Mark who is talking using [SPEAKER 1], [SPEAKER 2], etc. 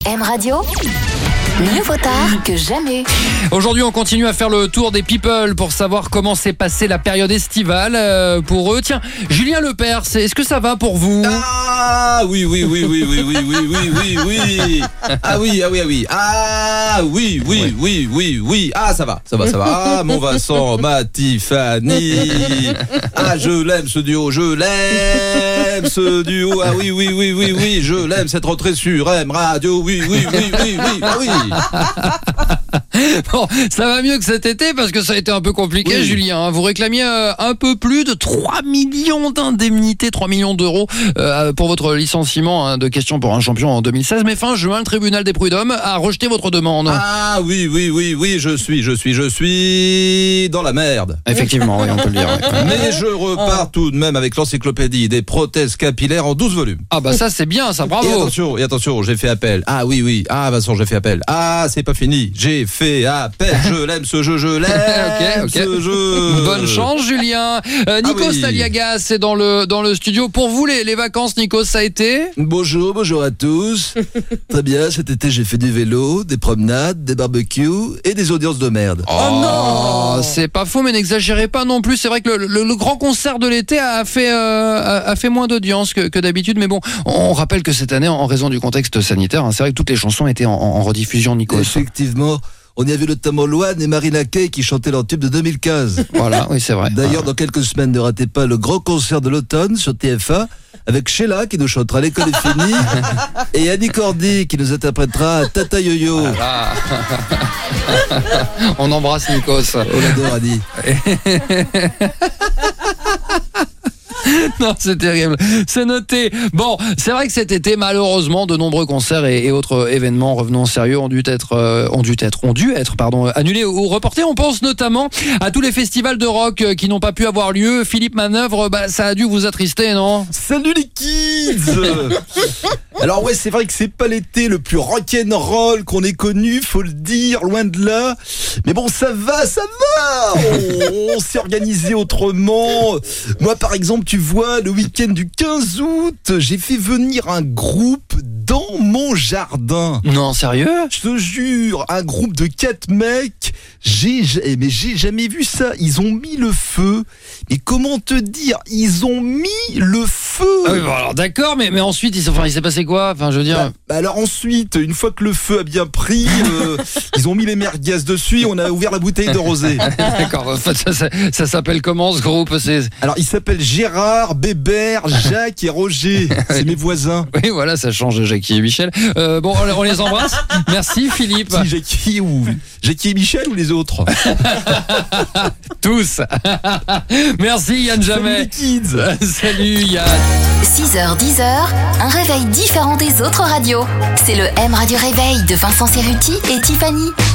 [SPEAKER 1] M Radio, mieux vaut tard que jamais.
[SPEAKER 2] Aujourd'hui, on continue à faire le tour des people pour savoir comment s'est passée la période estivale pour eux. Tiens, Julien Lepers, est-ce que ça va pour vous?
[SPEAKER 3] Ah oui. Ah oui. Ah ça va. Ah mon Vincent, ma Tiffany. Ah je l'aime ce duo, Ah oui, je l'aime cette rentrée sur M Radio. Oui. Ah oui.
[SPEAKER 2] Bon, ça va mieux que cet été parce que ça a été un peu compliqué, oui. Julien. Vous réclamiez un peu plus de 3 millions d'indemnités, 3 millions d'euros pour votre licenciement de questions pour un champion en 2016. Mais fin juin, le tribunal des prud'hommes a rejeté votre demande.
[SPEAKER 3] Ah oui, je suis dans la merde.
[SPEAKER 2] Effectivement, oui, on peut le dire. Ouais.
[SPEAKER 3] Mais je repars tout de même avec l'encyclopédie des prothèses capillaires en 12 volumes.
[SPEAKER 2] Ah bah ça c'est bien, ça, bravo.
[SPEAKER 3] Et attention, j'ai fait appel. Ah oui. Ah Vincent, j'ai fait appel. Ah, c'est pas fini. J'ai fait appel. Je l'aime ce jeu, ce jeu.
[SPEAKER 2] Bonne chance, Julien. Nikos Aliagas est dans le studio. Pour vous, les vacances, Nikos, ça a été?
[SPEAKER 4] Bonjour à tous. Très bien, cet été, j'ai fait du vélo, des promenades, des barbecues et des audiences de merde.
[SPEAKER 2] Oh non, c'est pas faux, mais n'exagérez pas non plus. C'est vrai que le grand concert de l'été a fait moins d'audience que d'habitude. Mais bon, on rappelle que cette année, en raison du contexte sanitaire, c'est vrai que toutes les chansons étaient en rediffusion, Nikos.
[SPEAKER 4] Effectivement. On y a vu notamment Loane et Marina Kaye qui chantaient leur tube de 2015.
[SPEAKER 2] Voilà, oui, c'est vrai.
[SPEAKER 4] D'ailleurs, dans quelques semaines, ne ratez pas le grand concert de l'automne sur TF1 avec Sheila qui nous chantera L'école est finie et Annie Cordy qui nous interprétera Tata Yo-Yo.
[SPEAKER 2] Ah. On embrasse Nikos.
[SPEAKER 4] On l'adore, Annie.
[SPEAKER 2] Non, c'est terrible. C'est noté. Bon, c'est vrai que cet été, malheureusement, de nombreux concerts et autres événements, revenons sérieux, ont dû être annulés ou reportés. On pense notamment à tous les festivals de rock qui n'ont pas pu avoir lieu. Philippe Manœuvre, ça a dû vous attrister, non?
[SPEAKER 3] Salut les kids. Alors ouais, c'est vrai que c'est pas l'été le plus rock'n'roll qu'on ait connu, faut le dire, loin de là. Mais bon, ça va. On s'est organisé autrement. Moi, par exemple, tu vois, le week-end du 15 août, j'ai fait venir un groupe dans mon jardin.
[SPEAKER 2] Non, sérieux?
[SPEAKER 3] Je te jure, un groupe de 4 mecs. J'ai jamais vu ça. Ils ont mis le feu. Mais comment te dire? Ils ont mis le feu.
[SPEAKER 2] Ah oui, bon, alors d'accord, mais ensuite, il s'est passé quoi? Enfin, je veux dire.
[SPEAKER 3] Alors ensuite, une fois que le feu a bien pris, ils ont mis les merguez dessus et on a ouvert la bouteille de rosé.
[SPEAKER 2] D'accord. En fait, ça s'appelle comment ce groupe?
[SPEAKER 3] Alors, il s'appelle Gérard, Bébert, Jacques et Roger. C'est mes voisins.
[SPEAKER 2] Oui, voilà, ça change de Jackie et Michel. Bon, on les embrasse. Merci, Philippe.
[SPEAKER 3] Si, Jackie et Michel ou les autres?
[SPEAKER 2] Tous. Merci, Yann Jamais.
[SPEAKER 3] Salut les kids.
[SPEAKER 2] Salut, Yann.
[SPEAKER 1] 6h, 10h, un réveil différent des autres radios. C'est le M Radio Réveil de Vincent Cerruti et Tiffany.